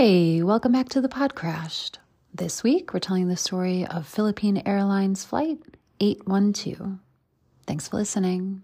Hey, welcome back to the Podcrashed. This week, we're telling the story of Philippine Airlines Flight 812. Thanks for listening.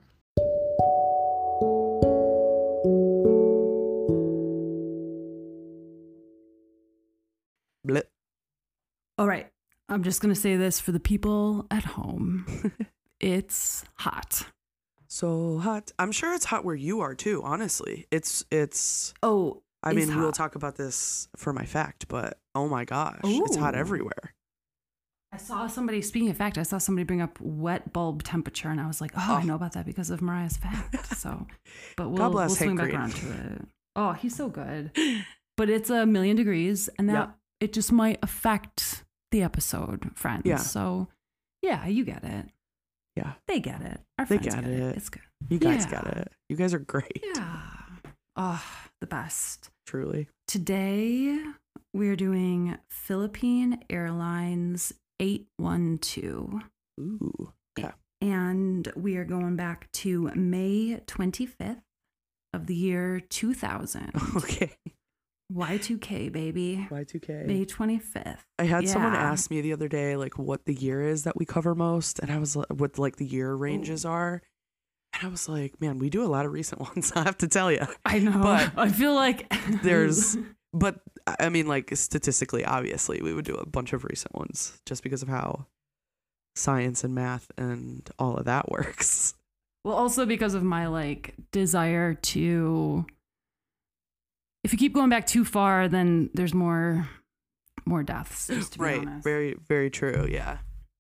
Blip. All right. I'm just going to say this for the people at home. It's hot. So hot. I'm sure it's hot where you are too, honestly. It's Oh, I mean, hot. we'll talk about this for my fact, but oh my gosh, it's hot Ooh. everywhere. I saw somebody, speaking of fact, I saw somebody bring up wet bulb temperature, and I was like, oh, I know about that because of Mariah's fact. So, but we'll swing back around to it. Oh, he's so good. But it's 1,000,000 degrees, and that it just might affect the episode, friends. Yeah. So, yeah, you get it. Yeah. They get it. Our They friends get get it. It's good. You guys get it. You guys are great. Yeah. Oh, the best. Truly. Today, we're doing Philippine Airlines 812. Ooh. Okay. And we are going back to May 25th of the year 2000. Okay. Y2K, baby. Y2K. May 25th. I had someone ask me the other day, like, what the year is that we cover most, and I was like, what like the year ranges are. And I was like, man, we do a lot of recent ones, I have to tell you. I know. But I feel like but I mean, like, statistically, obviously, we would do a bunch of recent ones just because of how science and math and all of that works. Well, also because of my like desire to, if you keep going back too far, then there's more deaths, just to be honest. Very, very true. Yeah.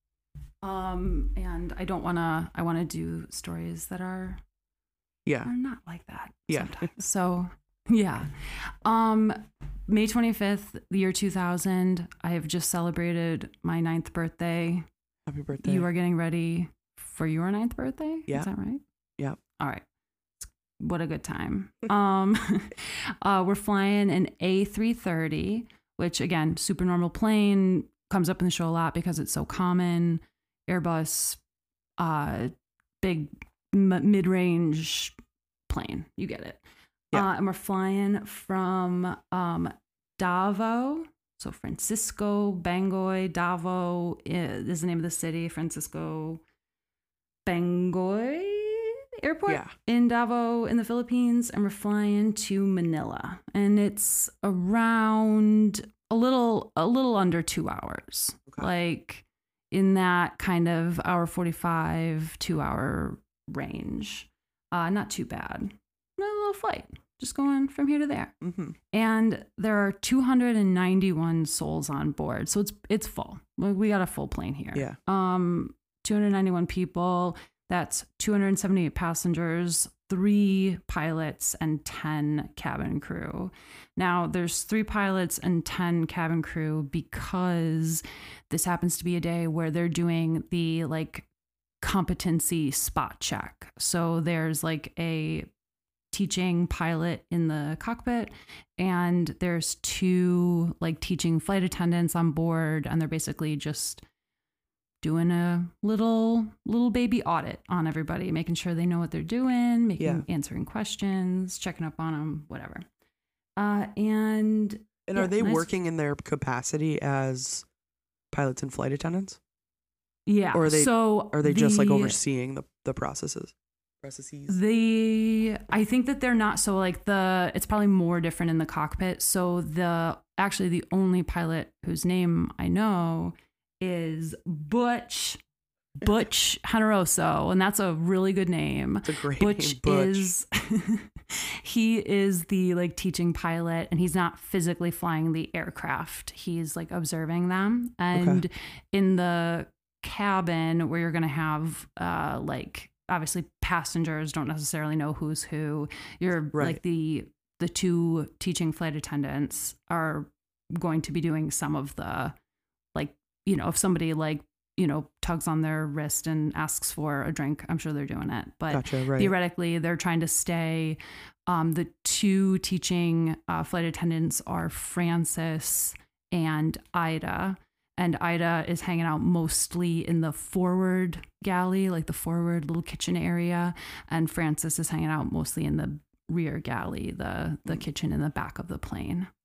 And I want to do stories that are not like that sometimes. So yeah. May 25th, the year 2000, I have just celebrated my 9th birthday. Happy birthday. You are getting ready for your 9th birthday? Yeah. Is that right? Yeah. All right. What a good time. We're flying an A330, which again, super normal plane, comes up in the show a lot because it's so common. Airbus, big mid-range plane. You get it. Yeah. And we're flying from Davao. So Francisco, Bangoy, Davao is the name of the city. Francisco, Bangoy Airport in Davao in the Philippines. And we're flying to Manila. And it's around a little under 2 hours. Okay. Like in that kind of hour 45, 2 hour range. Not too bad. A little flight. Just going from here to there. Mm-hmm. And there are 291 souls on board. So it's full. We got a full plane here. Yeah. 291 people. That's 278 passengers, 3 pilots, and 10 cabin crew. Now, there's 3 pilots and 10 cabin crew because this happens to be a day where they're doing the like competency spot check. So there's like a teaching pilot in the cockpit, and there's 2 like teaching flight attendants on board, and they're basically just doing a little baby audit on everybody, making sure they know what they're doing, answering questions, checking up on them, whatever. And are they working in their capacity as pilots and flight attendants? Yeah. Or are they just like overseeing the processes? I think that they're not, so like it's probably more different in the cockpit. So the only pilot whose name I know is Butch Generoso, and that's a really good name. It's a great Butch name. Is he is the like teaching pilot, and he's not physically flying the aircraft. He's like observing them, and in the cabin where you're going to have like obviously passengers don't necessarily know who's who. You're like the 2 teaching flight attendants are going to be doing some of the like, you know, if somebody like, you know, tugs on their wrist and asks for a drink, I'm sure they're doing it. But theoretically, they're trying to stay. The 2 teaching flight attendants are Francis and Ida. And Ida is hanging out mostly in the forward galley, like the forward little kitchen area. And Francis is hanging out mostly in the rear galley, the kitchen in the back of the plane.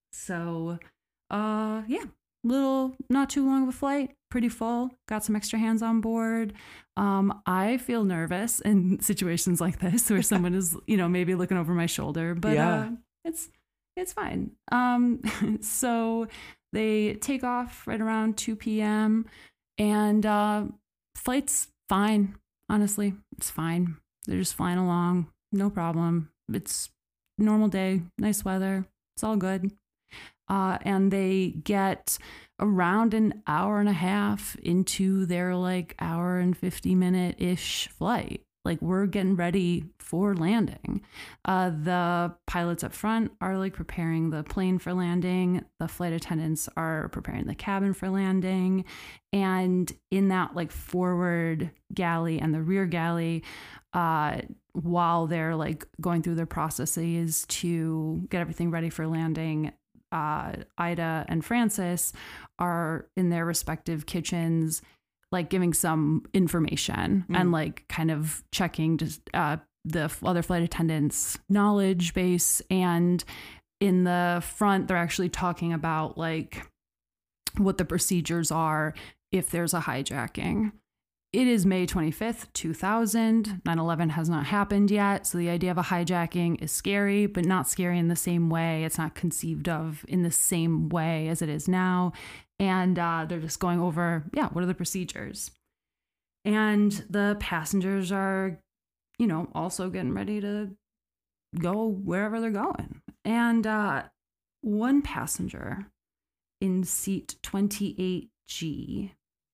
So, yeah, little, not too long of a flight, pretty full, got some extra hands on board. I feel nervous in situations like this where someone is, maybe looking over my shoulder, but it's fine. So they take off right around 2 p.m. and flight's fine. Honestly, it's fine. They're just flying along. No problem. It's normal day, nice weather. It's all good. And they get around an hour and a half into their like hour and 50-minute-ish flight. Like, we're getting ready for landing. The pilots up front are like preparing the plane for landing. The flight attendants are preparing the cabin for landing. And in that like forward galley and the rear galley, while they're like going through their processes to get everything ready for landing, Ida and Frances are in their respective kitchens, like giving some information and like kind of checking just the other flight attendants' knowledge base. And in the front, they're actually talking about like what the procedures are if there's a hijacking. It is May 25th, 2000. 9/11 has not happened yet. So the idea of a hijacking is scary, but not scary in the same way. It's not conceived of in the same way as it is now. And they're just going over, what are the procedures? And the passengers are, also getting ready to go wherever they're going. And one passenger in seat 28G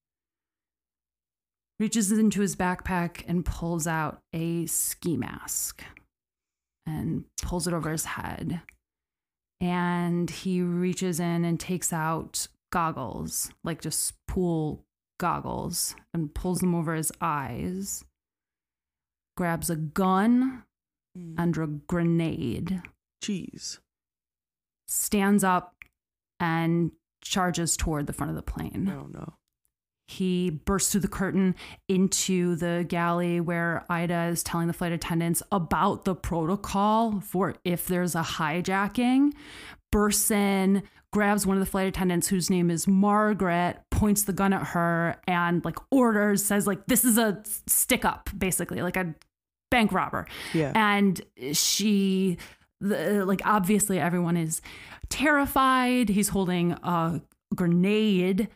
reaches into his backpack and pulls out a ski mask and pulls it over his head. And he reaches in and takes out goggles, like just pool goggles, and pulls them over his eyes, grabs a gun and a grenade. Jeez. Stands up and charges toward the front of the plane. Oh, no. He bursts through the curtain into the galley where Ida is telling the flight attendants about the protocol for if there's a hijacking, bursts in, grabs one of the flight attendants whose name is Margaret, points the gun at her and like orders, says like, this is a stick up, basically like a bank robber. Yeah. And she, like, obviously everyone is terrified. He's holding a grenade,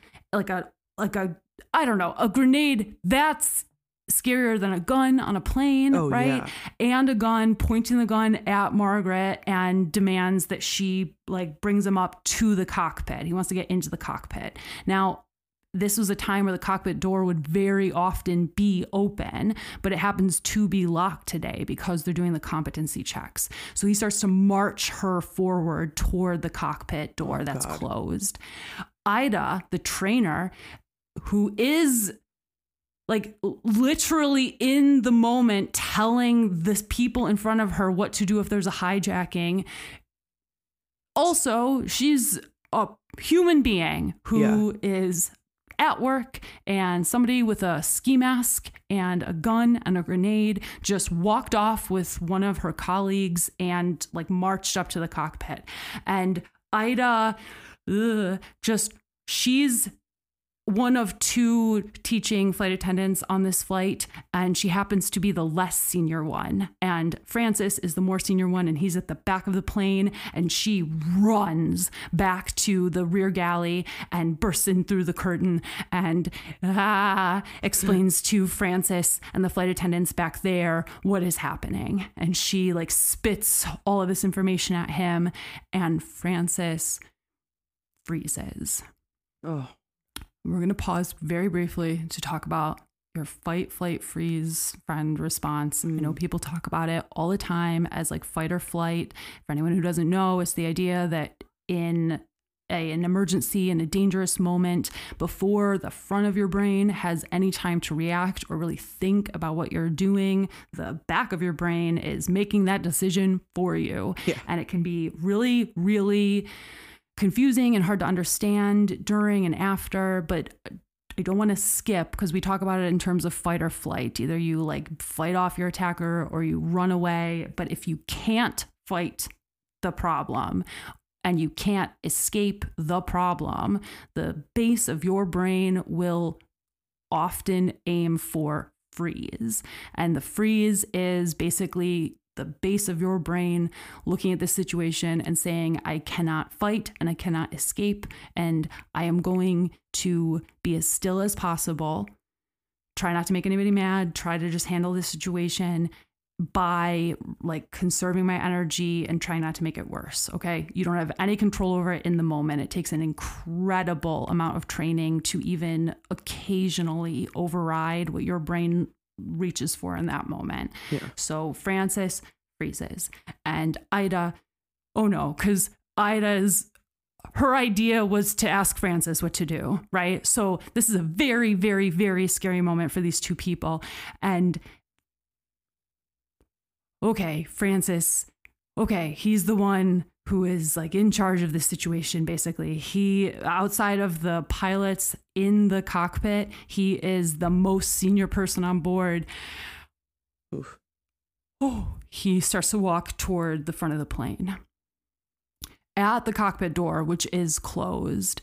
I don't know, a grenade that's scarier than a gun on a plane, right? Yeah. And a gun, pointing the gun at Margaret, and demands that she like brings him up to the cockpit. He wants to get into the cockpit. Now, this was a time where the cockpit door would very often be open, but it happens to be locked today because they're doing the competency checks. So he starts to march her forward toward the cockpit door that's closed. Ida, the trainer, who is like literally in the moment telling the people in front of her what to do if there's a hijacking. Also, she's a human being who is at work, and somebody with a ski mask and a gun and a grenade just walked off with one of her colleagues and like marched up to the cockpit. And Ida, she's one of two teaching flight attendants on this flight, and she happens to be the less senior one. And Frances is the more senior one, and he's at the back of the plane, and she runs back to the rear galley and bursts in through the curtain and explains to Frances and the flight attendants back there what is happening. And she like spits all of this information at him, and Frances freezes. Oh. We're going to pause very briefly to talk about your fight, flight, freeze, friend response. I know people talk about it all the time as like fight or flight. For anyone who doesn't know, it's the idea that in an emergency, in a dangerous moment, before the front of your brain has any time to react or really think about what you're doing, the back of your brain is making that decision for you. Yeah. And it can be really, really confusing and hard to understand during and after, but I don't want to skip because we talk about it in terms of fight or flight. Either you like fight off your attacker or you run away. But if you can't fight the problem, and you can't escape the problem, the base of your brain will often aim for freeze. And the freeze is basically the base of your brain looking at the situation and saying, I cannot fight and I cannot escape, and I am going to be as still as possible, try not to make anybody mad, try to just handle this situation by like conserving my energy and trying not to make it worse. Okay. You don't have any control over it in the moment. It takes an incredible amount of training to even occasionally override what your brain reaches for in that moment. Yeah. So Frances freezes, and Ida, oh no, because her idea was to ask Frances what to do, right? So this is a very, very, very scary moment for these two people. And okay, Frances, okay, he's the one who is like in charge of the situation, basically. He, outside of the pilots in the cockpit, he is the most senior person on board. Oof. Oh, he starts to walk toward the front of the plane. At the cockpit door, which is closed,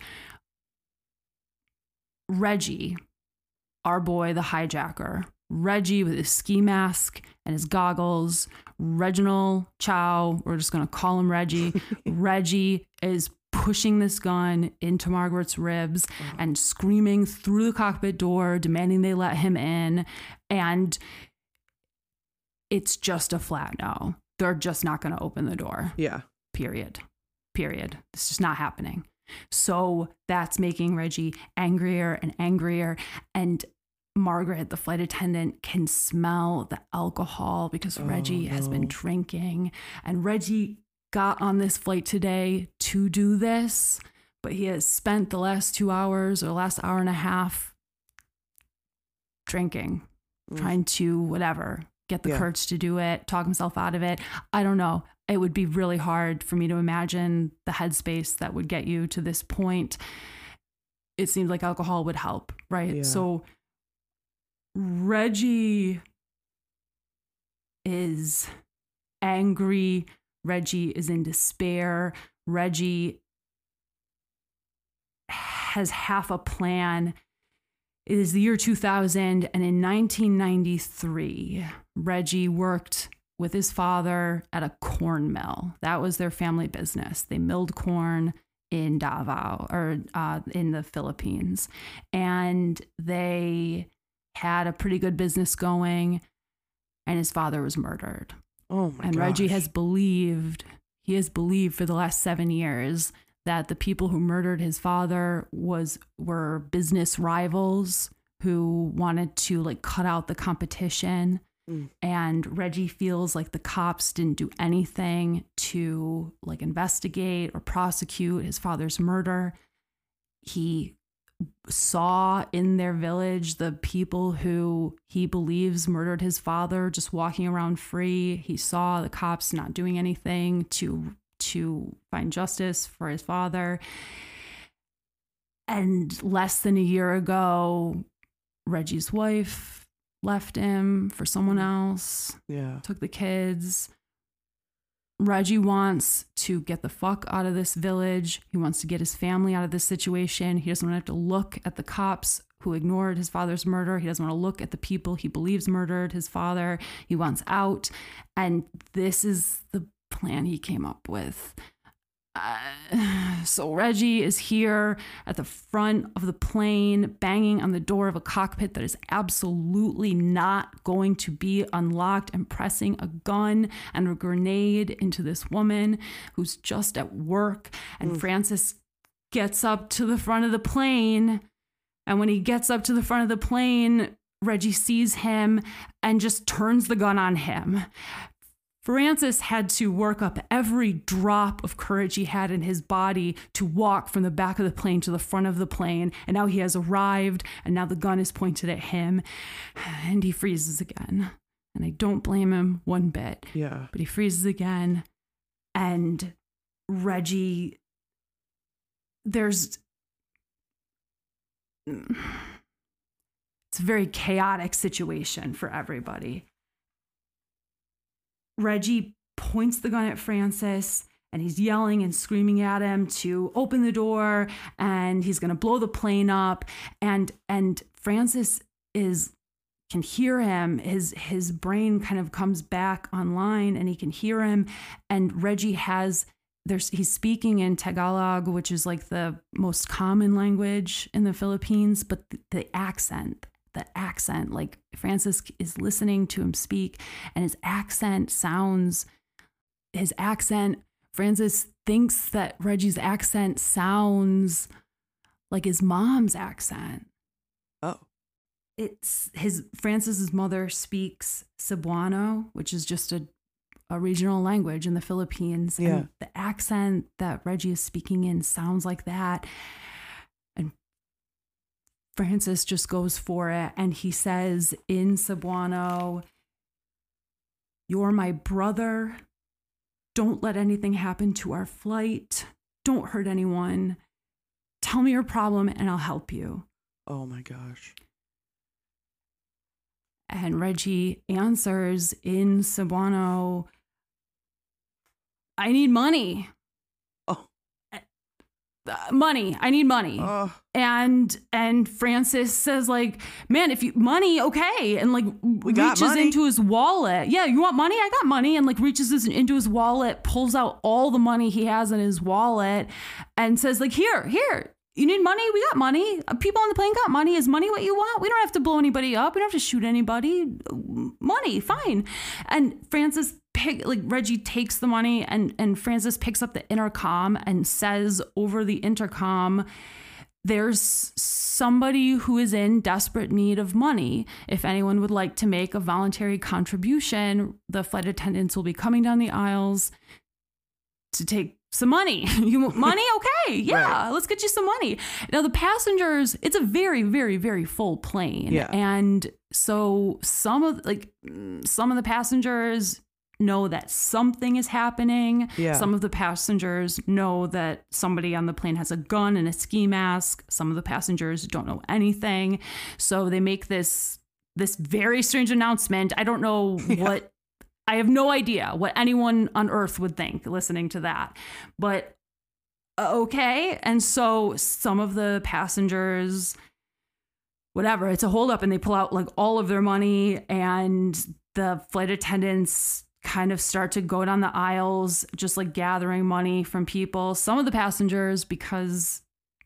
Reggie, our boy, the hijacker, Reggie with his ski mask and his goggles, Reginald Chow, we're just going to call him Reggie. Reggie is pushing this gun into Margaret's ribs and screaming through the cockpit door, demanding they let him in. And it's just a flat no. They're just not going to open the door. Yeah. Period. It's just not happening. So that's making Reggie angrier and angrier. And Margaret, the flight attendant, can smell the alcohol because Reggie has been drinking. And Reggie got on this flight today to do this, but he has spent the last 2 hours or last hour and a half drinking, trying to get the courage to do it, talk himself out of it. I don't know. It would be really hard for me to imagine the headspace that would get you to this point. It seems like alcohol would help, right? Yeah. So Reggie is angry. Reggie is in despair. Reggie has half a plan. It is the year 2000, and in 1993, Reggie worked with his father at a corn mill. That was their family business. They milled corn in Davao, or in the Philippines. And they had a pretty good business going, and his father was murdered. Oh my gosh. And Reggie has believed for the last 7 years that the people who murdered his father were business rivals who wanted to cut out the competition. And Reggie feels like the cops didn't do anything to investigate or prosecute his father's murder. He saw in their village the people who he believes murdered his father just walking around free. He saw the cops not doing anything to find justice for his father. And less than a year ago, Reggie's wife left him for someone else. Yeah. Took the kids. Reggie wants to get the fuck out of this village. He wants to get his family out of this situation. He doesn't want to have to look at the cops who ignored his father's murder. He doesn't want to look at the people he believes murdered his father. He wants out. And this is the plan he came up with. So Reggie is here at the front of the plane, banging on the door of a cockpit that is absolutely not going to be unlocked, and pressing a gun and a grenade into this woman who's just at work. And Frances gets up to the front of the plane. And when he gets up to the front of the plane, Reggie sees him and just turns the gun on him. Frances had to work up every drop of courage he had in his body to walk from the back of the plane to the front of the plane. And now he has arrived, and now the gun is pointed at him, and he freezes again. And I don't blame him one bit. Yeah. But he freezes again, and Reggie, it's a very chaotic situation for everybody. Reggie points the gun at Frances, and he's yelling and screaming at him to open the door, and he's going to blow the plane up. And Francis can hear him. His brain kind of comes back online, and he can hear him. And Reggie he's speaking in Tagalog, which is like the most common language in the Philippines, but the accent, like Francis is listening to him speak, and Francis thinks that Reggie's accent sounds like his mom's accent. Oh. Francis's mother speaks Cebuano, which is just a regional language in the Philippines. Yeah. And the accent that Reggie is speaking in sounds like that. And Francis just goes for it. And he says in Cebuano, "You're my brother. Don't let anything happen to our flight. Don't hurt anyone. Tell me your problem and I'll help you." Oh my gosh. And Reggie answers in Cebuano, "I need money. Oh. Money. I need money." And Francis says, like, "Man, if you money, okay." And like reaches into his wallet. "Yeah, you want money? I got money." And like reaches into his wallet, pulls out all the money he has in his wallet, and says, like, here. You need money? We got money. People on the plane got money. Is money what you want? We don't have to blow anybody up. We don't have to shoot anybody. Money, fine. And Reggie takes the money, and Francis picks up the intercom and says over the intercom, "There's somebody who is in desperate need of money. If anyone would like to make a voluntary contribution, the flight attendants will be coming down the aisles to take some money." "You want money? Okay. Yeah. Right. Let's get you some money." Now the passengers, it's a very, very, very full plane. Yeah. And so some of the passengers know that something is happening. Yeah. Some of the passengers know that somebody on the plane has a gun and a ski mask. Some of the passengers don't know anything. So they make this very strange announcement. I don't know what I have no idea what anyone on earth would think listening to that, but okay. And so some of the passengers, whatever, it's a holdup, and they pull out like all of their money, and the flight attendants kind of start to go down the aisles, just like gathering money from people. Some of the passengers, because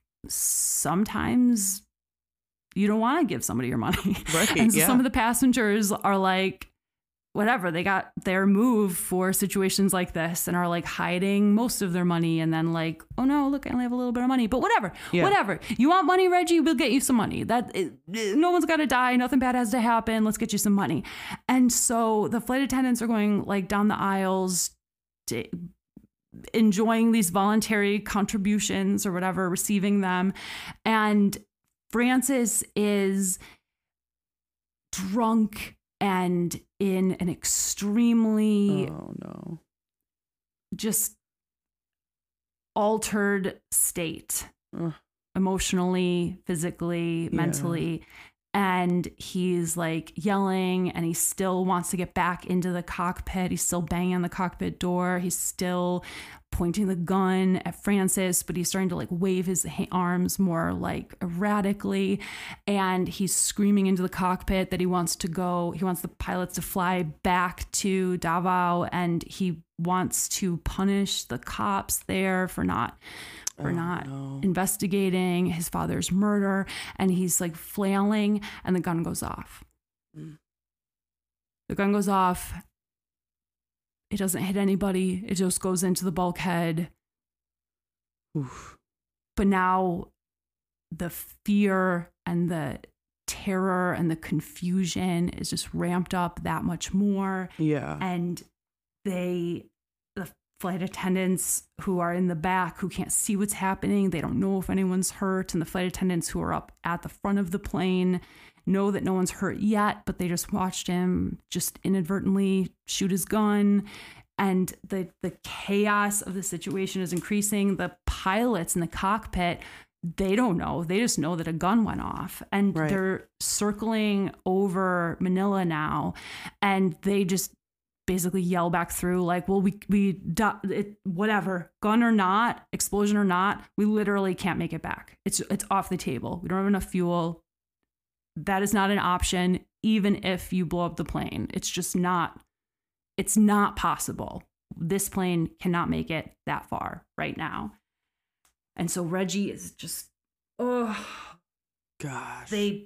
sometimes you don't want to give somebody your money. Right, and so some of the passengers are like, whatever, they got their move for situations like this and are like hiding most of their money, and then like, "Oh no, look, I only have a little bit of money." But whatever. You want money, Reggie? We'll get you some money. No one's got to die. Nothing bad has to happen. Let's get you some money. And so the flight attendants are going like down the aisles, enjoying these voluntary contributions or whatever, receiving them. And Francis is drunk and in an extremely just altered state, emotionally, physically, mentally. And he's like yelling, and he still wants to get back into the cockpit. He's still banging on the cockpit door. He's still pointing the gun at Francis, but he's starting to like wave his arms more like erratically. And he's screaming into the cockpit that he wants the pilots to fly back to Davao, and he wants to punish the cops there for not investigating his father's murder. And he's like flailing, and the gun goes off. The gun goes off. It doesn't hit anybody. It just goes into the bulkhead. Oof. But now the fear and the terror and the confusion is just ramped up that much more. Yeah. And the flight attendants who are in the back, who can't see what's happening, they don't know if anyone's hurt. And the flight attendants who are up at the front of the plane know that no one's hurt yet, but they just watched him just inadvertently shoot his gun. And the chaos of the situation is increasing. The pilots in the cockpit, they don't know. They just know that a gun went off. And they're circling over Manila now. And they just basically yell back through like, well, whatever, gun or not, explosion or not, we literally can't make it back. It's off the table. We don't have enough fuel. That is not an option, even if you blow up the plane. It's not possible. This plane cannot make it that far right now. And so Reggie is just, oh gosh. They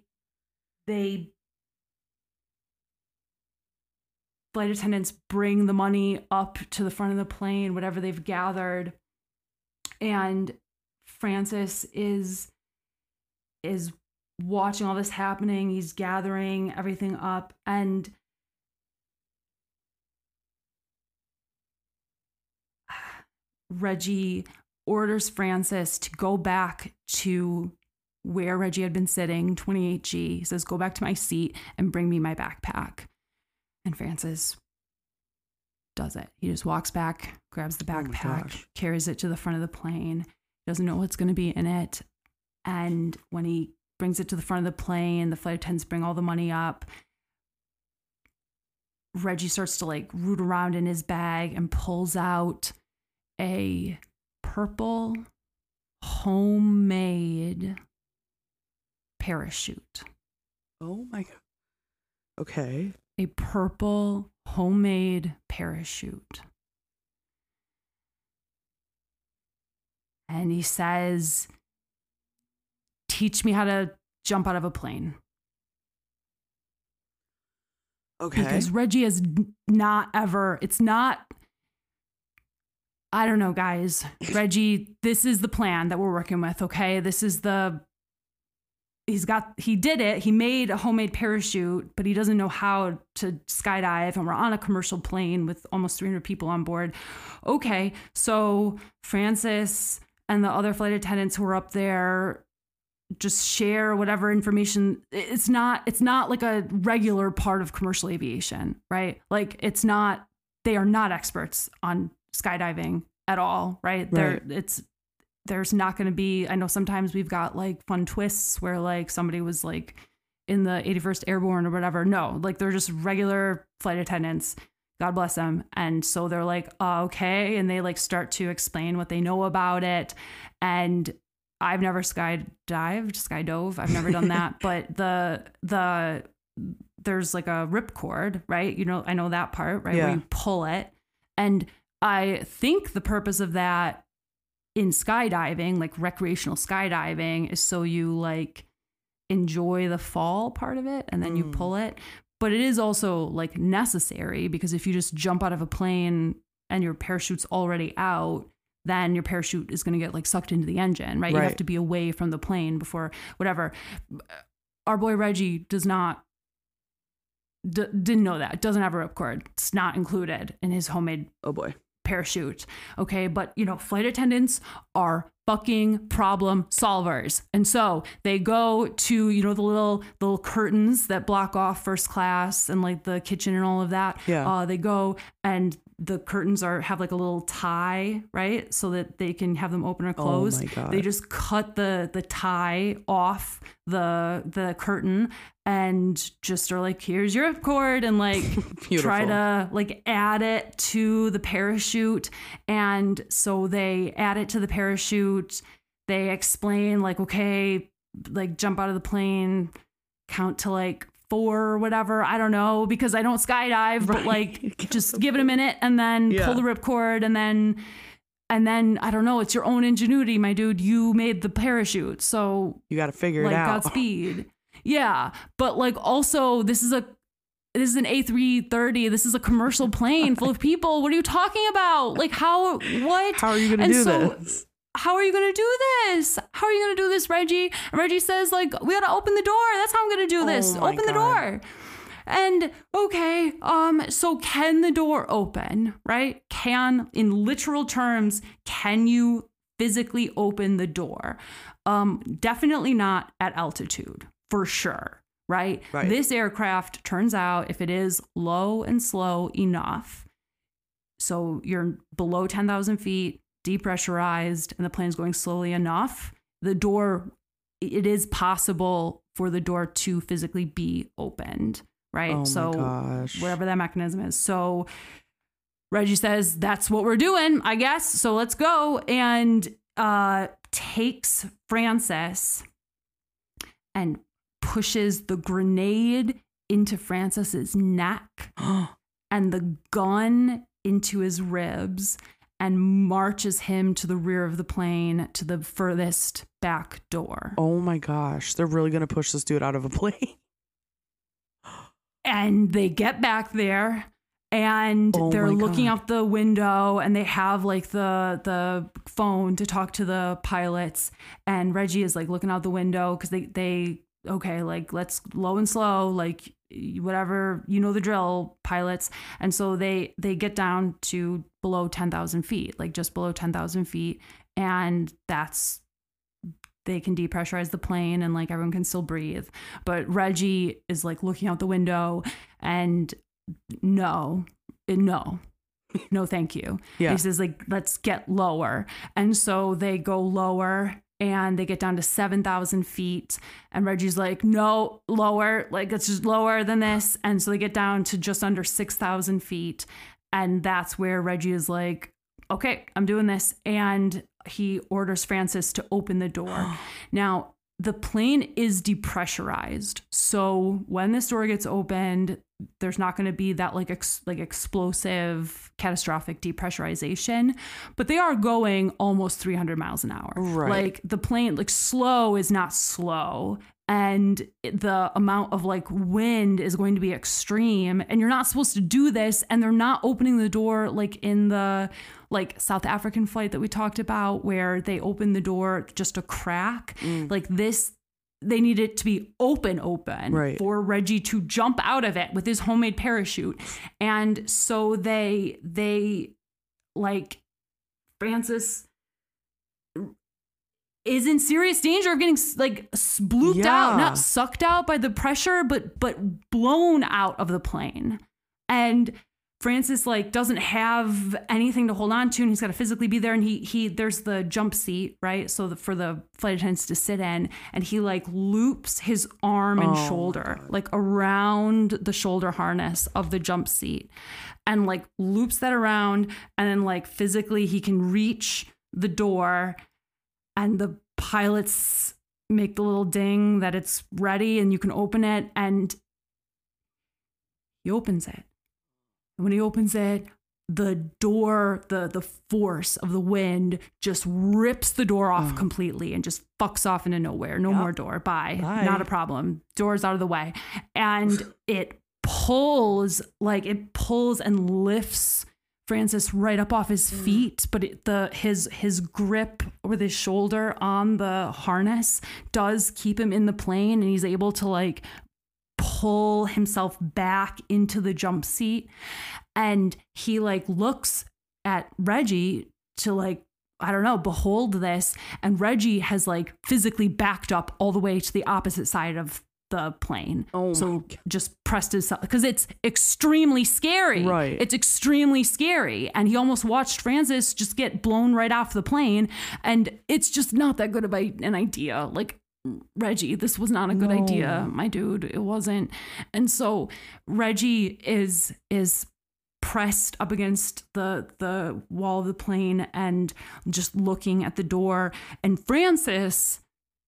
flight attendants bring the money up to the front of the plane, whatever they've gathered. And Francis is watching all this happening. He's gathering everything up, and Reggie orders Francis to go back to where Reggie had been sitting, 28G. He says, go back to my seat and bring me my backpack. And Francis does it. He just walks back, grabs the backpack, carries it to the front of the plane, doesn't know what's going to be in it. And when he brings it to the front of the plane, the flight attendants bring all the money up. Reggie starts to like root around in his bag and pulls out a purple homemade parachute. Oh my God. Okay. A purple homemade parachute. And he says, teach me how to jump out of a plane. Okay. Because Reggie is not ever, it's not, I don't know, guys. Reggie, this is the plan that we're working with, okay? This is he did it. He made a homemade parachute, but he doesn't know how to skydive. And we're on a commercial plane with almost 300 people on board. Okay, so Francis and the other flight attendants who were up there just share whatever information. It's not like a regular part of commercial aviation, right? Like they are not experts on skydiving at all, right? There's not going to be, I know sometimes we've got like fun twists where like somebody was like in the 81st Airborne or whatever. No, like they're just regular flight attendants. God bless them. And so they're like, okay. And they like start to explain what they know about it. And I've never skydove. I've never done that. But there's like a ripcord, right? You know, I know that part, right? Yeah. Where you pull it. And I think the purpose of that in skydiving, like recreational skydiving, is so you like enjoy the fall part of it and then you pull it. But it is also like necessary, because if you just jump out of a plane and your parachute's already out, then your parachute is going to get like sucked into the engine, right? You have to be away from the plane before whatever. Our boy Reggie didn't know that. Doesn't have a ripcord. It's not included in his homemade parachute. Okay. But you know, flight attendants are fucking problem solvers. And so they go to, you know, the little curtains that block off first class and like the kitchen and all of that. Yeah. They go, and the curtains have like a little tie, right? So that they can have them open or close. Oh my God. They just cut the tie off the curtain and just are like, here's your ripcord, and like try to like add it to the parachute. And so they add it to the parachute. They explain like, okay, like jump out of the plane, count to like 4 or whatever. I don't know, because I don't skydive, but like just give it a minute and then pull the ripcord and then I don't know. It's your own ingenuity, my dude. You made the parachute, so you got to figure it out. Godspeed. Yeah, but like also this is an A330. This is a commercial plane full of people. What are you talking about? Like how are you going to do this? How are you going to do this? How are you going to do this, Reggie? And Reggie says, like, we got to open the door. That's how I'm going to do this. Open the door. And okay, so can the door open, right? In literal terms, can you physically open the door? Definitely not at altitude, for sure, right? This aircraft, turns out, if it is low and slow enough, so you're below 10,000 feet, depressurized, and the plane's going slowly enough, it is possible for the door to physically be opened, right? Oh my so gosh. whatever that mechanism is. So Reggie says, that's what we're doing, I guess. So let's go. And takes Francis and pushes the grenade into Francis's neck and the gun into his ribs and marches him to the rear of the plane to the furthest back door. Oh my gosh. They're really going to push this dude out of a plane. And they get back there and they're looking out the window and they have like the phone to talk to the pilots. And Reggie is like looking out the window because they okay, like let's low and slow, like whatever, you know the drill, pilots. And so they get down to below 10,000 feet, like just below 10,000 feet. And they can depressurize the plane and like everyone can still breathe. But Reggie is like looking out the window and no, thank you. Yeah. He says like, let's get lower. And so they go lower and they get down to 7,000 feet. And Reggie's like, no, lower, like it's just lower than this. And so they get down to just under 6,000 feet. And that's where Reggie is like, okay, I'm doing this. And he orders Francis to open the door. Now, the plane is depressurized. So when this door gets opened, there's not going to be that like explosive catastrophic depressurization, but they are going almost 300 miles an hour. Right. Like the plane, like slow is not slow. And the amount of like wind is going to be extreme, and you're not supposed to do this. And they're not opening the door like in the like South African flight that we talked about, where they open the door just a crack. Like this, they need it to be open right, for Reggie to jump out of it with his homemade parachute. And so they like Francis is in serious danger of getting like blooped out, not sucked out by the pressure, but blown out of the plane. And Francis like doesn't have anything to hold on to, and he's got to physically be there. And he there's the jump seat, right? So for the flight attendants to sit in, and he like loops his arm and shoulder like around the shoulder harness of the jump seat, and like loops that around, and then like physically he can reach the door. And the pilots make the little ding that it's ready and you can open it, and he opens it. And when he opens it, the door, the force of the wind just rips the door off completely and just fucks off into nowhere. No more door. Bye. Not a problem. Door's out of the way. And it pulls and lifts Francis right up off his feet, but his grip with his shoulder on the harness does keep him in the plane, and he's able to like pull himself back into the jump seat. And he like looks at Reggie to like, I don't know, behold this. And Reggie has like physically backed up all the way to the opposite side of the plane. So just pressed himself, because it's extremely scary. Right. It's extremely scary. And he almost watched Francis just get blown right off the plane. And it's just not that good of an idea. Like, Reggie, this was not a good idea, my dude. It wasn't. And so Reggie is pressed up against the wall of the plane and just looking at the door. And Francis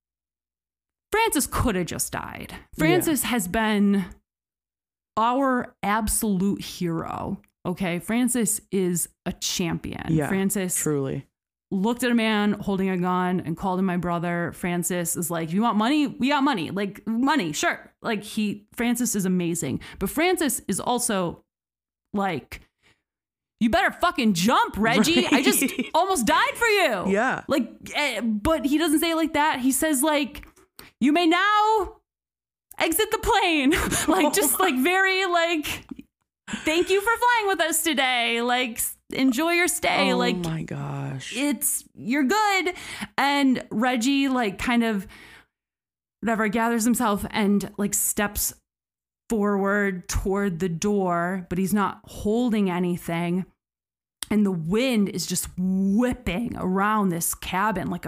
could have just died. Francis has been our absolute hero. Okay. Francis is a champion. Yeah, Francis truly looked at a man holding a gun and called him my brother. Francis is like, you want money? We got money. Like, money. Sure. Like Francis is amazing. But Francis is also like, you better fucking jump, Reggie. Right. I just almost died for you. Yeah. Like, but he doesn't say it like that. He says like, you may now exit the plane. Like, just like very like, thank you for flying with us today. Like, enjoy your stay. Oh like, my gosh. You're good. And Reggie like kind of whatever gathers himself and like steps forward toward the door, but he's not holding anything. And the wind is just whipping around this cabin like a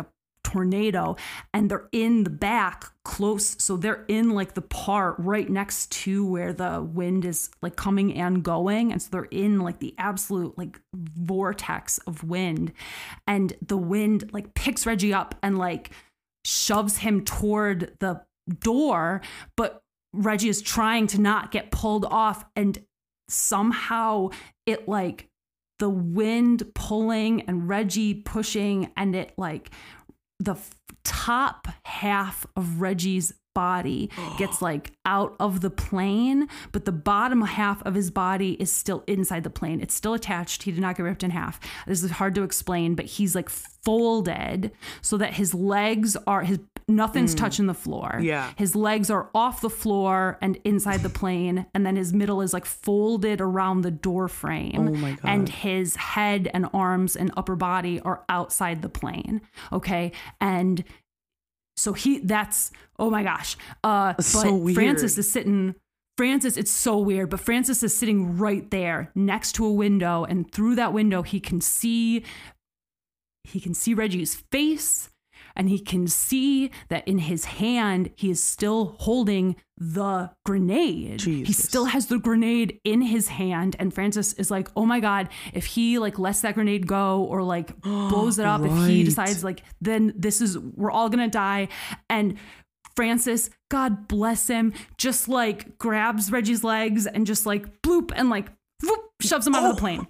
tornado, and they're in the back close. So they're in like the part right next to where the wind is like coming and going. And so they're in like the absolute like vortex of wind, and the wind like picks Reggie up and like shoves him toward the door, but Reggie is trying to not get pulled off, and somehow it like the wind pulling and Reggie pushing, and it like the top half of Reggie's body gets like out of the plane, but the bottom half of his body is still inside the plane. It's still attached. He did not get ripped in half. This is hard to explain, but he's like folded so that his legs are nothing's touching the floor. Yeah. His legs are off the floor and inside the plane, and then his middle is like folded around the door frame. Oh my God. And his head and arms and upper body are outside the plane. Okay. And so oh my gosh. But so weird. Francis, it's so weird, but Francis is sitting right there next to a window, and through that window he can see Reggie's face, and he can see that in his hand he is still holding the grenade. Jesus. He still has the grenade in his hand, and Francis is like, oh my God, if he like lets that grenade go or like blows it up, if he decides like, then we're all gonna die. And Francis, God bless him, just like grabs Reggie's legs and just like bloop and like whoop, shoves him out of the plane.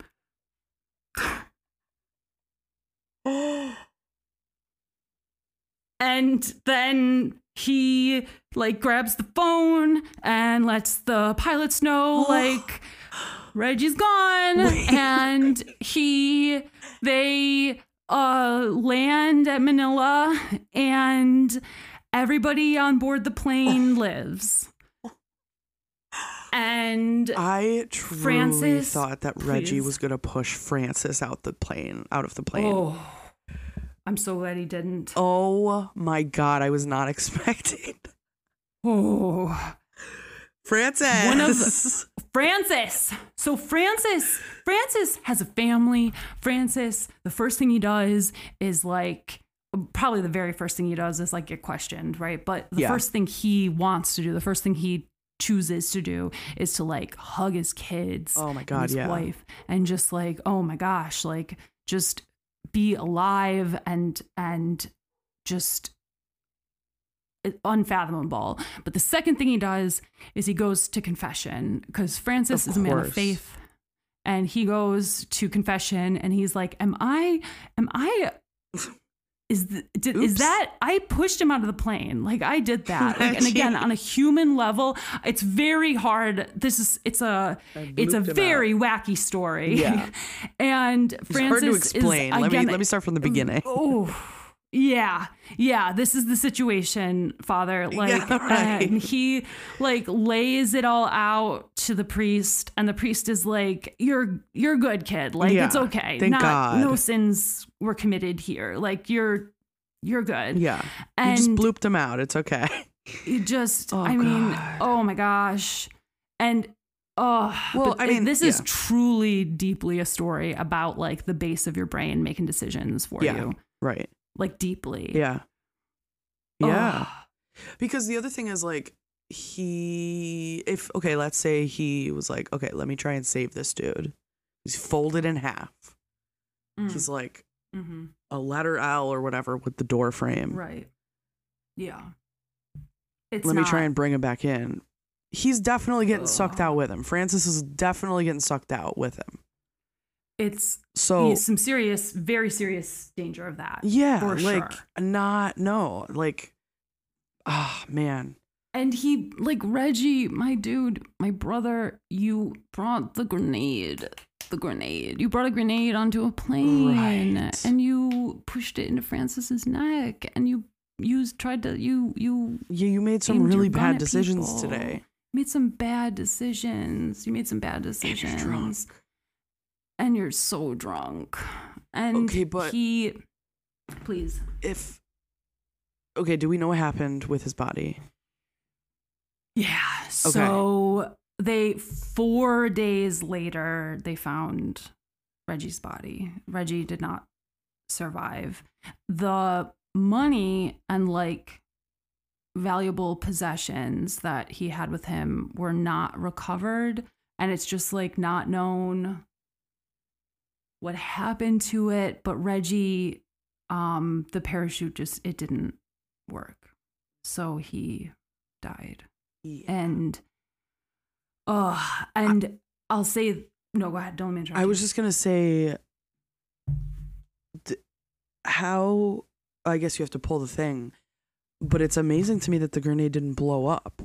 And then he like grabs the phone and lets the pilots know like Reggie's gone. And they land at Manila, and everybody on board the plane lives. And I truly thought that Reggie was going to push Francis out of the plane. Oh, I'm so glad he didn't. Oh my God, I was not expecting. Oh, Francis. Francis. So Francis has a family. Francis, the first thing he does is like, probably the very first thing he does is like get questioned, right? But the first thing he wants to do, the first thing he chooses to do is to like hug his kids. Oh my God, and his wife, and just like, oh my gosh, like just be alive and just unfathomable. But the second thing he does is he goes to confession, because Francis is a man of faith, and he goes to confession and he's like, is that I pushed him out of the plane? Like I did that. Like, and again, on a human level, it's very hard. It's a very wacky story. Yeah. And It's Francis hard to explain. is, Let me start from the beginning. Oh, yeah. This is the situation, Father. Like, and he like lays it all out to the priest, and the priest is like, "You're good, kid. Like it's okay. Thank God. No sins were committed here. Like you're good." Yeah. And you just blooped him out. It's okay. You just, Oh, I mean, God. oh my gosh. And this is truly deeply a story about like the base of your brain making decisions for you. Right. Like deeply. Yeah. Yeah. Because the other thing is like let's say he was like, okay, let me try and save this dude. He's folded in half. He's like a letter L or whatever with the door frame. Right. Yeah. Let me try and bring him back in. He's definitely getting sucked out with him. Francis is definitely getting sucked out with him. It's so some serious, very serious danger of that. Yeah. For like sure. Man. And he, like, Reggie, my dude, my brother, you brought the grenade. You brought a grenade onto a plane. Right. And you pushed it into Francis's neck. And you made some really bad decisions today. You made some bad decisions. And you're drunk. And you're so drunk. And okay, but please. Do we know what happened with his body? Yeah. So 4 days later, they found Reggie's body. Reggie did not survive. The money and like valuable possessions that he had with him were not recovered, and it's just like not known what happened to it. But Reggie, the parachute it didn't work, so he died. Yeah. And I'll say no. Go ahead. Don't interrupt. I was just gonna say, how, I guess you have to pull the thing, but it's amazing to me that the grenade didn't blow up.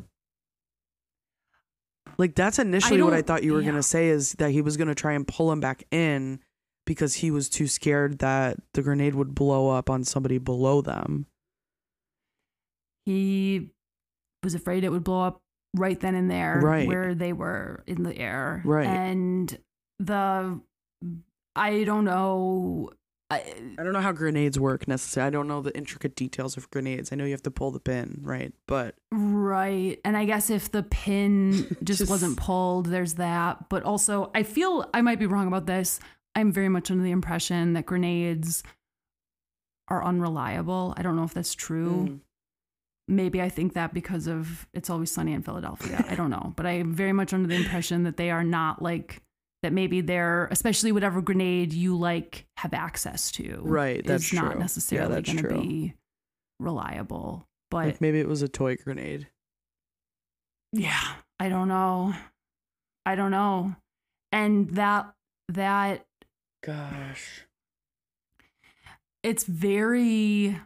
Like, that's initially what I thought you were gonna say, is that he was gonna try and pull him back in because he was too scared that the grenade would blow up on somebody below them. He was afraid it would blow up right then and there, right where they were in the air. Right. And I don't know. I don't know how grenades work necessarily. I don't know the intricate details of grenades. I know you have to pull the pin, right? But right. And I guess if the pin just wasn't pulled, there's that. But also, I feel I might be wrong about this. I'm very much under the impression that grenades are unreliable. I don't know if that's true. Maybe I think that because of It's Always Sunny in Philadelphia. I don't know. But I'm very much under the impression that they are not like, that maybe they're, especially whatever grenade you like have access to. Right, that's is true. not necessarily going to true. be reliable. But like maybe it was a toy grenade. Yeah, I don't know. And that gosh, it's very,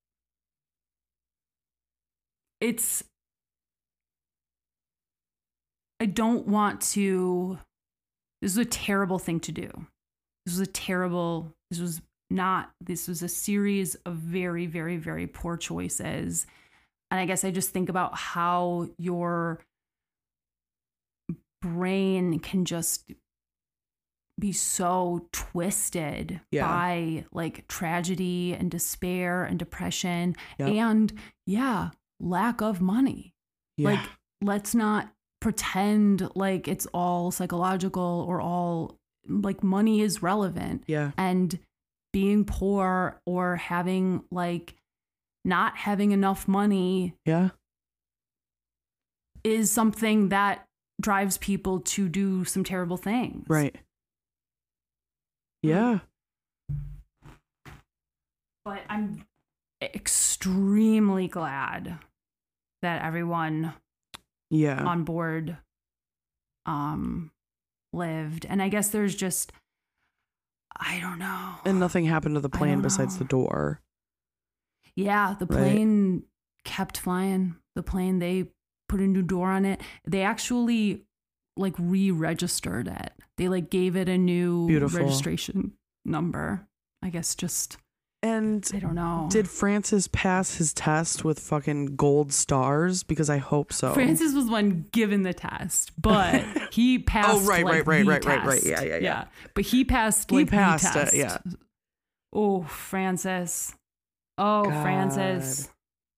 I don't want to, this was a terrible thing to do. This was a series of very, very, very poor choices. And I guess I just think about how your brain can just be so twisted by like tragedy and despair and depression and lack of money. Like, let's not pretend like it's all psychological or all like money is relevant. And being poor or having like not having enough money is something that drives people to do some terrible things. Right. Yeah. But I'm extremely glad that everyone on board lived. And I guess there's just, I don't know. And nothing happened to the plane besides the door. Yeah, the plane kept flying. The plane, they put a new door on it. They actually like re-registered it. They like gave it a new registration number. I guess just, and I don't know. Did Francis pass his test with fucking gold stars? Because I hope so. Francis was one given the test, but he passed. Right. Yeah. But he passed. Like, he passed the test. it. Yeah. Oh, Francis. Oh, God. Francis.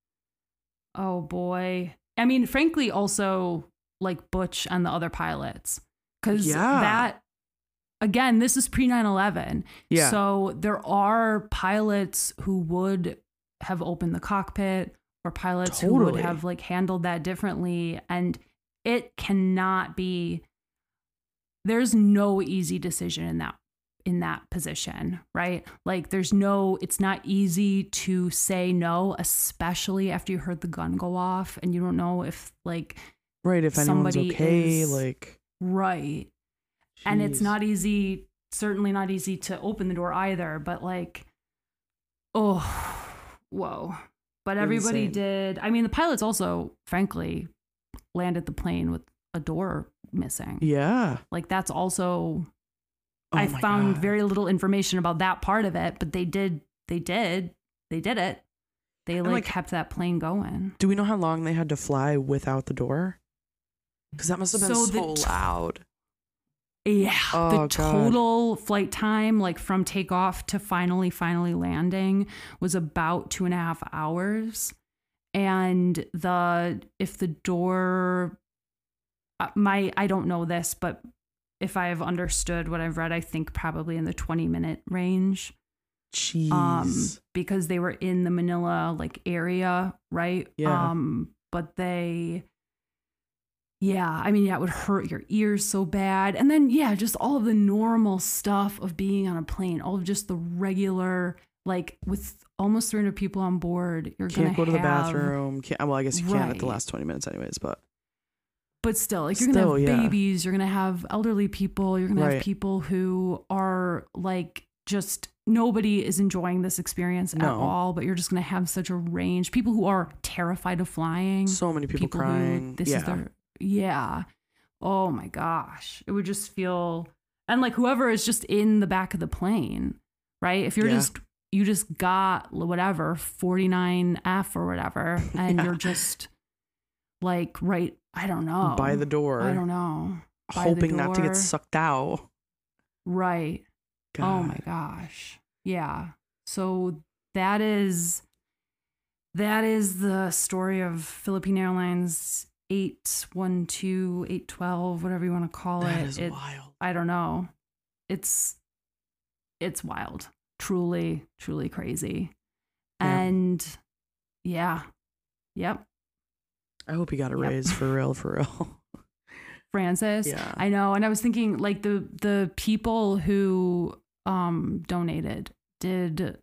Oh boy. I mean, frankly, also like Butch and the other pilots, because that. Again, this is pre 9/11. Yeah. So there are pilots who would have opened the cockpit, or pilots who would have like handled that differently. And it cannot be, there's no easy decision in that position, right? Like it's not easy to say no, especially after you heard the gun go off and you don't know if like, if anyone's okay, right. Jeez. And it's not easy, certainly not easy to open the door either, but like, oh, whoa. But everybody did. I mean, the pilots also, frankly, landed the plane with a door missing. Yeah. Like that's also, I found very little information about that part of it, but they did it. They like kept that plane going. Do we know how long they had to fly without the door? Because that must have been so loud. Yeah, the total flight time, like from takeoff to finally landing, was about 2.5 hours. And if the door, I don't know this, but if I've understood what I've read, I think probably in the 20-minute range. Jeez. Because they were in the Manila like area, right? Yeah. But they, it would hurt your ears so bad. And then, just all of the normal stuff of being on a plane, all of just the regular, like with almost 300 people on board, you're going to go to the bathroom. Well, I guess you can't at the Right. last 20 minutes anyways, but still, like you're going to have yeah. babies, you're going to have elderly people, you're going to Right. have people who are like just nobody is enjoying this experience at all, but you're just going to have such a range. People who are terrified of flying. So many people crying. This is their, oh my gosh. It would just feel, and like whoever is just in the back of the plane, right? If you're you just got whatever, 49F or whatever, and you're just like, right, I don't know. By the door. I don't know. Hoping not to get sucked out. Right. God. Oh my gosh. Yeah. So that is the story of Philippine Airlines 812, 812, whatever you want to call That it. is wild. I don't know. It's wild. Truly, truly crazy. Yeah. And yep. I hope he got a raise for real. Francis. Yeah. I know. And I was thinking like the people who donated did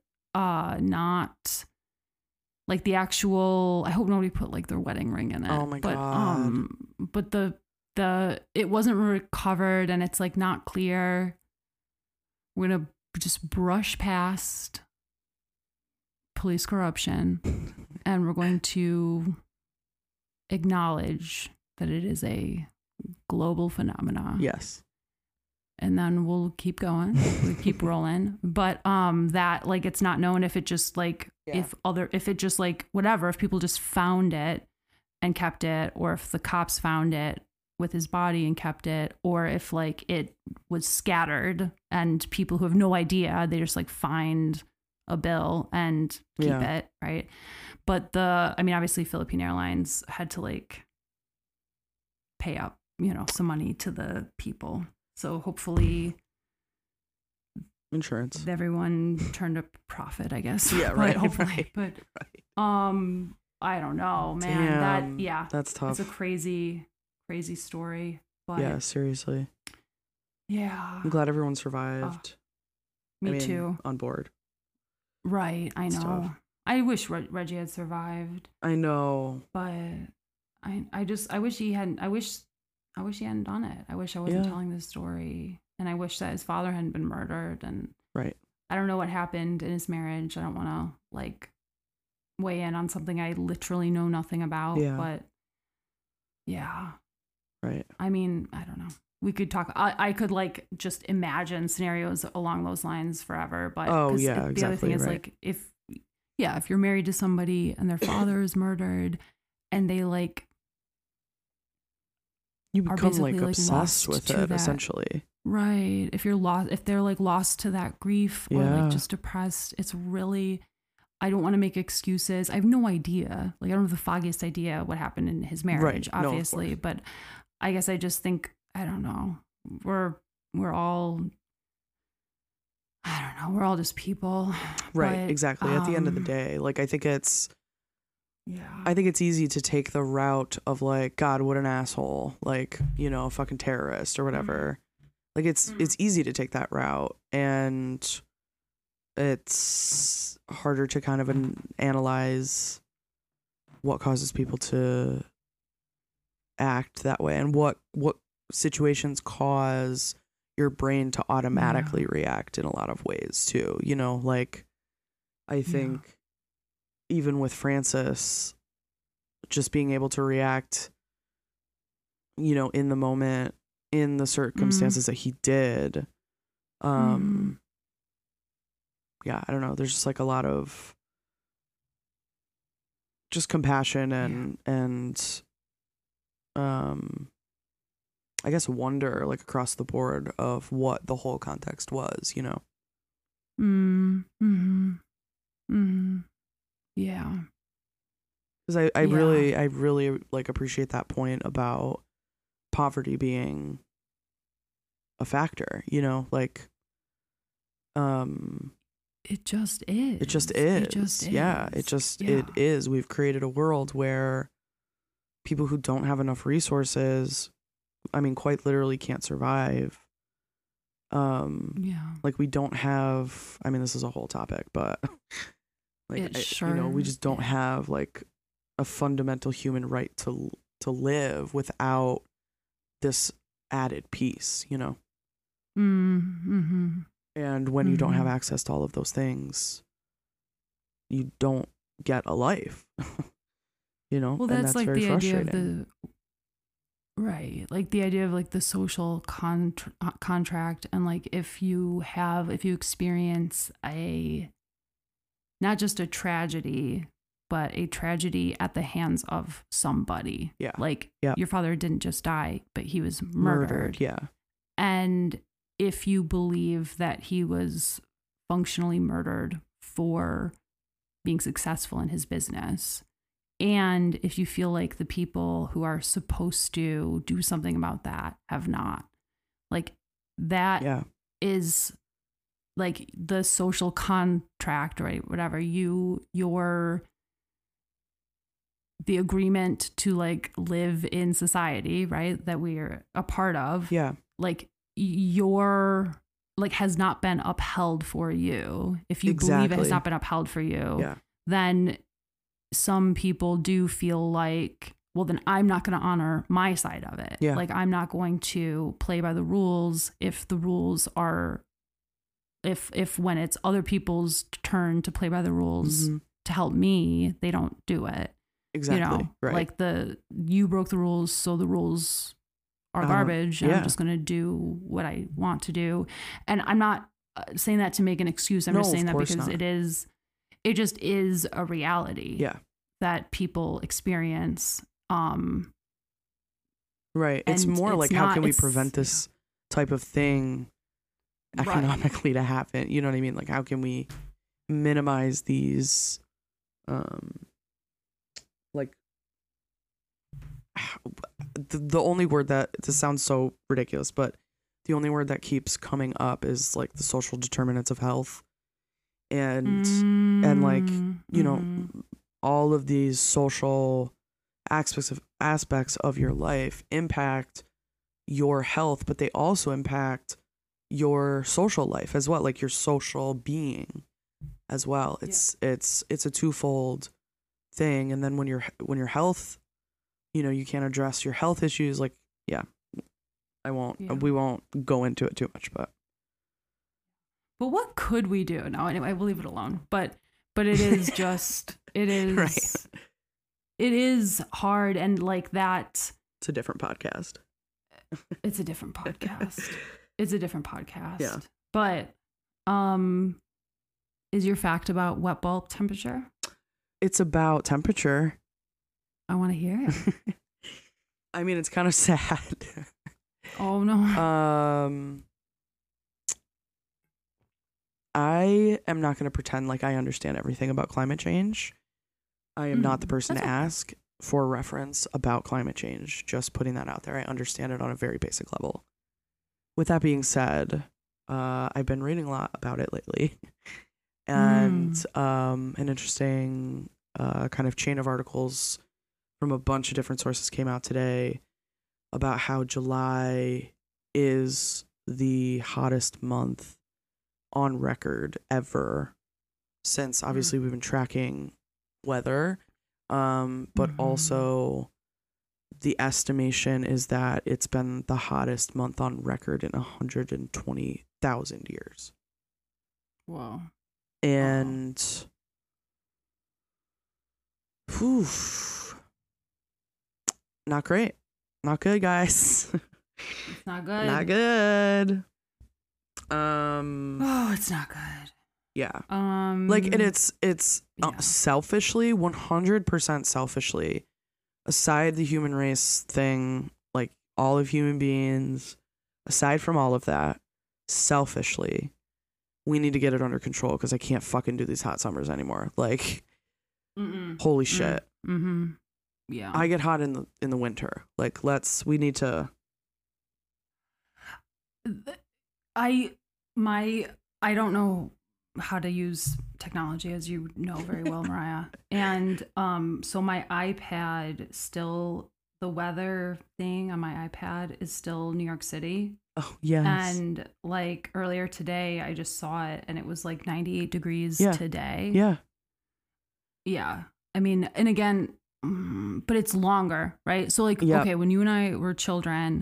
not like the actual, I hope nobody put like their wedding ring in it. Oh my God. But the it wasn't recovered and it's like not clear. We're gonna just brush past police corruption and we're going to acknowledge that it is a global phenomena. Yes. And then we'll keep going. We keep rolling. But that like it's not known if it just like if it just like whatever, if people just found it and kept it, or if the cops found it with his body and kept it, or if like it was scattered and people who have no idea, they just like find a bill and keep it, right? But obviously Philippine Airlines had to like pay up, some money to the people. So hopefully insurance, everyone turned a profit, I guess. Yeah, right. Hopefully. Right, but I don't know, man. Damn, that's tough. It's a crazy, crazy story. But yeah, seriously. Yeah. I'm glad everyone survived. Me too. On board. Right. I know. Tough. I wish Reggie had survived. I know. But I wish he hadn't done it. I wish I wasn't telling this story. And I wish that his father hadn't been murdered. And right. I don't know what happened in his marriage. I don't want to like weigh in on something I literally know nothing about. Yeah. But yeah. Right. I mean, I don't know. We could talk. I could like just imagine scenarios along those lines forever. But exactly. The other thing is like if you're married to somebody and their father is murdered and they like you become like obsessed with it essentially. Right. If they're like lost to that grief or like just depressed, it's really, I don't want to make excuses. I have no idea. Like I don't have the foggiest idea what happened in his marriage, obviously. But I guess I just think, I don't know. We're all, I don't know. We're all just people. Right. But, exactly. At the end of the day, like I think it's easy to take the route of like, God, what an asshole. Like, a fucking terrorist or whatever. Like it's easy to take that route, and it's harder to kind of analyze what causes people to act that way and what situations cause your brain to automatically react in a lot of ways too. Like I think even with Francis, just being able to react, in the moment, in the circumstances that he did, I don't know. There's just like a lot of just compassion and I guess wonder like across the board of what the whole context was, Yeah. Because I really like appreciate that point about poverty being a factor, like it just is. It just is. It just is. Yeah, it is. We've created a world where people who don't have enough resources, I mean, quite literally can't survive. Like we don't have, I mean, this is a whole topic, but like, we just don't have like a fundamental human right to live without this added piece, you know? Mm-hmm. And when you don't have access to all of those things, you don't get a life, you know? Well, that's like very the idea of frustrating. like the idea of like the social contract. And like, if you experience not just a tragedy, but a tragedy at the hands of somebody. Yeah. Like Yeah. your father didn't just die, but he was murdered. Yeah. And if you believe that he was functionally murdered for being successful in his business, and if you feel like the people who are supposed to do something about that have not, like that is like the social contract, right? Whatever the agreement to like live in society, right? That we're a part of. Yeah. Like your like has not been upheld for you. If you believe it has not been upheld for you, then some people do feel like, well, then I'm not going to honor my side of it. Yeah. Like I'm not going to play by the rules if the rules are, if when it's other people's turn to play by the rules to help me, they don't do it. Exactly. You know, right. like you broke the rules, so the rules are garbage. And I'm just going to do what I want to do. And I'm not saying that to make an excuse. I'm just saying that because it just is a reality that people experience. Right. It's more like, how can we prevent this type of thing economically to happen? You know what I mean? Like, how can we minimize these, like, the only word that, this sounds so ridiculous, but the only word that keeps coming up is like the social determinants of health. And like, you know, all of these social aspects of your life impact your health, but they also impact your social life as well, like your social being as well. It's a twofold thing. And then when your health, you know, you can't address your health issues, like, we won't go into it too much, but what could we do? No, anyway, we'll leave it alone. But it is just, it is, right. It is hard. And like that. It's a different podcast. It's a different podcast. Yeah. But, is your fact about wet bulb temperature? It's about temperature. I want to hear it. I mean, it's kind of sad. Oh no. I am not going to pretend like I understand everything about climate change. I am not the person to ask for reference about climate change. Just putting that out there. I understand it on a very basic level. With that being said, I've been reading a lot about it lately. And an interesting kind of chain of articles from a bunch of different sources came out today about how July is the hottest month on record ever, since obviously we've been tracking weather, but also the estimation is that it's been the hottest month on record in 120,000 years. Wow. And not great. Not good, guys. It's not good. Not good. Oh, it's not good. Yeah. Like, and it's selfishly, 100% selfishly, aside the human race thing, like all of human beings, aside from all of that, selfishly, we need to get it under control because I can't fucking do these hot summers anymore. Like, holy shit. Yeah. I get hot in the winter. Like, we need to. I don't know how to use technology, as you know very well, Mariah. And so my iPad still, the weather thing on my iPad is still New York City. Oh, yes. And like earlier today, I just saw it and it was like 98 degrees today. Yeah. Yeah. I mean, and again, but it's longer, right? So like, okay, when you and I were children,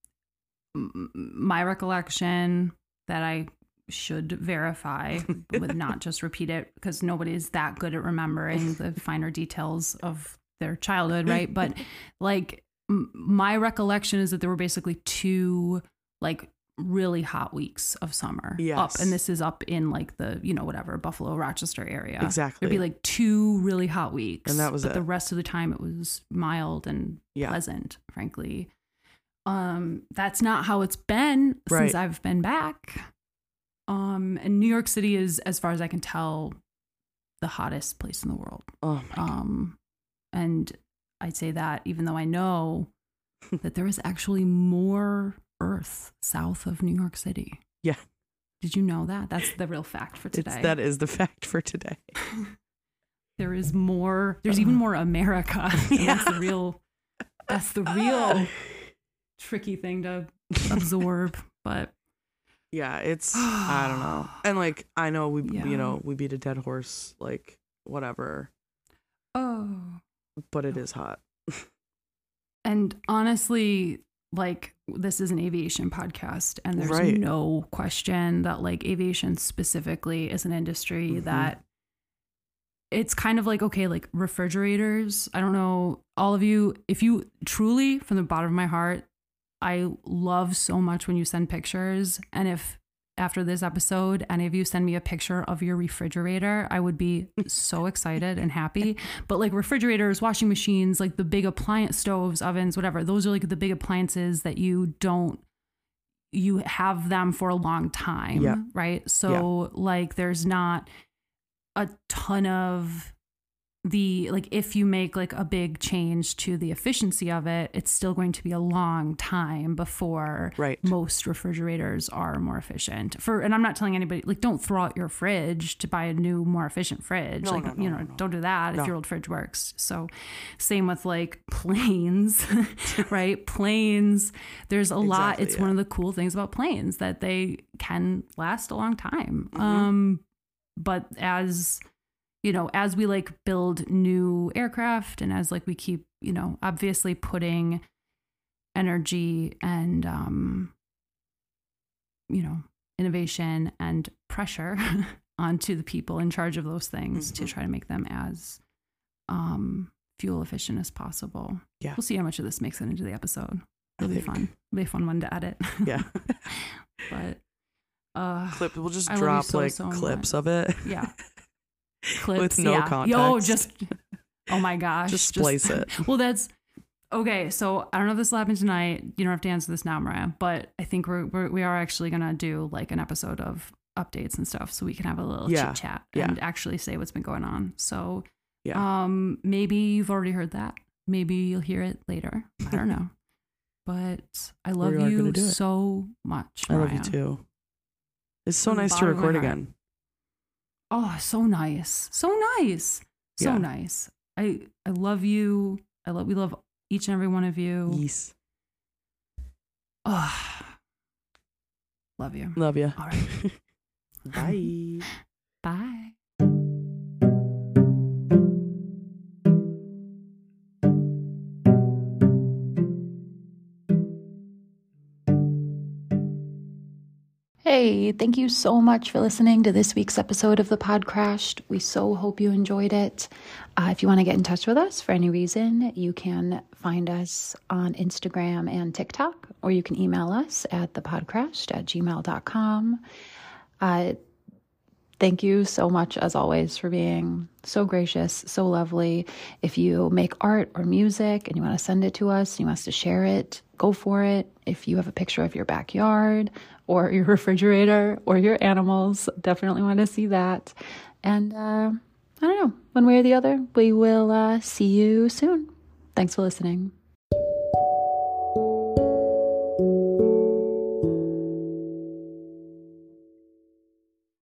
my recollection that I should verify, but not just repeat it, because nobody's that good at remembering the finer details of their childhood, right? But like my recollection is that there were basically 2 like really hot weeks of summer up, and this is up in like the, you know, whatever, Buffalo, Rochester area. Exactly. There'd be like 2 really hot weeks, and that was but it. the rest of the time it was mild and pleasant, frankly. That's not how it's been since I've been back. And New York City is, as far as I can tell, the hottest place in the world. Oh my God. And I'd say that even though I know that there is actually more Earth south of New York City. Yeah. Did you know that? That's the real fact for today. That is the fact for today. There is more. There's even more America. That's the real tricky thing to absorb. But yeah, it's, I don't know. And like, I know we beat a dead horse, like whatever. Oh. But it is hot. And honestly, like, this is an aviation podcast, and there's no question that like aviation specifically is an industry that it's kind of like, okay, like refrigerators. I don't know, all of you, if you truly, from the bottom of my heart, I love so much when you send pictures. And if after this episode, any of you send me a picture of your refrigerator, I would be so excited and happy. But like refrigerators, washing machines, like the big appliance, stoves, ovens, whatever, those are like the big appliances that you have them for a long time, right? So like there's not a ton of like if you make like a big change to the efficiency of it, it's still going to be a long time before most refrigerators are more efficient. And I'm not telling anybody, like, don't throw out your fridge to buy a new, more efficient fridge. Don't do that if your old fridge works. So same with like planes, right? Planes, there's a lot. It's one of the cool things about planes that they can last a long time. But as you know, as we like build new aircraft and as like we keep, you know, obviously putting energy and, you know, innovation and pressure onto the people in charge of those things to try to make them as fuel efficient as possible. Yeah. We'll see how much of this makes it into the episode. It'll be fun. It'll be a fun one to edit. Yeah. But we'll just drop like clips of it. Yeah. Clips with no context. Oh my gosh. Just splice it. Well, that's okay. So I don't know if this will happen tonight. You don't have to answer this now, Mariah, but I think we are actually going to do like an episode of updates and stuff so we can have a little chit chat and actually say what's been going on. So maybe you've already heard that. Maybe you'll hear it later. I don't know. But I love you so much, Mariah. I love you too. It's so nice to record again. Oh, so nice. So nice. So nice. I love you. We love each and every one of you. Yes. Oh, love you. Love you. All right. Bye. Bye. Hey, thank you so much for listening to this week's episode of The Pod Crashed. We so hope you enjoyed it. If you want to get in touch with us for any reason, you can find us on Instagram and TikTok, or you can email us at thepodcrashed@gmail.com. Thank you so much, as always, for being so gracious, so lovely. If you make art or music and you want to send it to us, and you want us to share it, go for it. If you have a picture of your backyard or your refrigerator or your animals, definitely want to see that. And I don't know, one way or the other, we will see you soon. Thanks for listening.